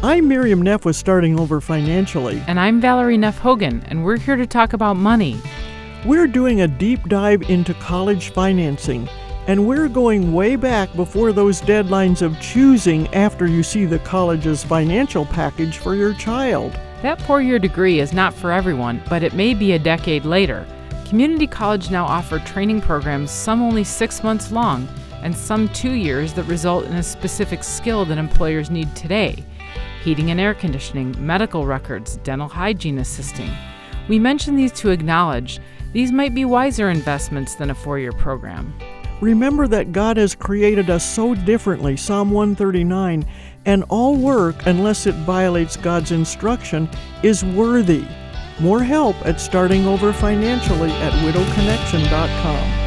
I'm Miriam Neff with Starting Over Financially. And I'm Valerie Neff Hogan, and we're here to talk about money. We're doing a deep dive into college financing, and we're going way back before those deadlines of choosing after you see the college's financial package for your child. That four-year degree is not for everyone, but it may be a decade later. Community college now offer training programs, some only 6 months long, and some 2 years that result in a specific skill that employers need today. Heating and air conditioning, medical records, dental hygiene assisting. We mention these to acknowledge these might be wiser investments than a four-year program. Remember that God has created us so differently, Psalm 139, and all work, unless it violates God's instruction, is worthy. More help at Starting Over Financially at widowconnection.com.